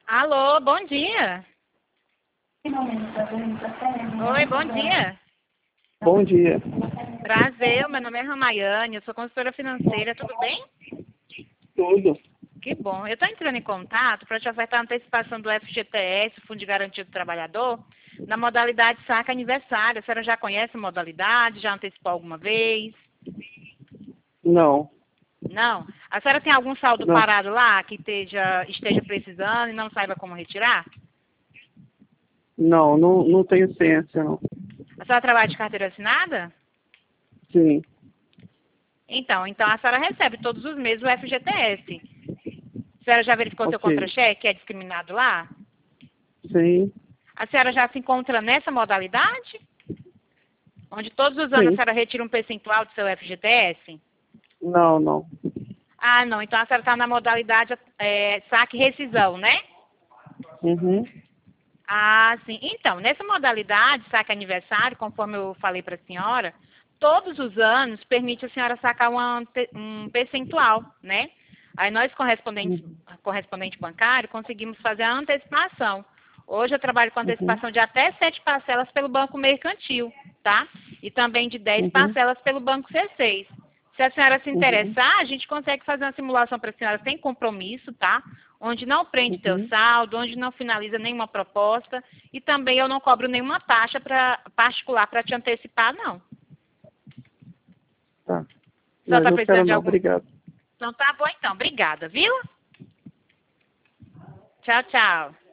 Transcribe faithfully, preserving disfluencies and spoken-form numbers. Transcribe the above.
Alô, bom dia. Oi, bom dia. Bom dia. Prazer, meu nome é Ramayane, eu sou consultora financeira, tudo bem? Tudo. Que bom. Eu estou entrando em contato para te ofertar a antecipação do F G T S, Fundo de Garantia do Trabalhador, na modalidade saca aniversário. A senhora já conhece a modalidade? Já antecipou alguma vez? Não. Não? A senhora tem algum saldo Não. parado lá que esteja, esteja precisando e não saiba como retirar? Não, não, não tenho ciência, não. A senhora trabalha de carteira assinada? Sim. Então, então a senhora recebe todos os meses o F G T S. A senhora já verificou seu Ok. contra-cheque, que é discriminado lá? Sim. A senhora já se encontra nessa modalidade? Onde todos os anos a Sim. senhora retira um percentual do seu F G T S? Não, não. Ah, não. Então a senhora está na modalidade é, saque e rescisão, né? Uhum. Ah, sim. Então, nessa modalidade, saque aniversário, conforme eu falei para a senhora, todos os anos permite a senhora sacar um, ante- um percentual, né? Aí nós, correspondentes, Uhum. correspondente bancário, conseguimos fazer a antecipação. Hoje eu trabalho com Uhum. antecipação de até sete parcelas pelo Banco Mercantil, tá? E também de dez Uhum. parcelas pelo Banco C seis. Se a senhora se Uhum. interessar, a gente consegue fazer uma simulação para a senhora sem compromisso, tá? Onde não prende teu Uhum. saldo, onde não finaliza nenhuma proposta e também eu não cobro nenhuma taxa pra, particular para te antecipar, não. Tá. Só Mas está não quero precisando de não. algum... Obrigado. Então tá bom então, obrigada, viu? Tchau, tchau.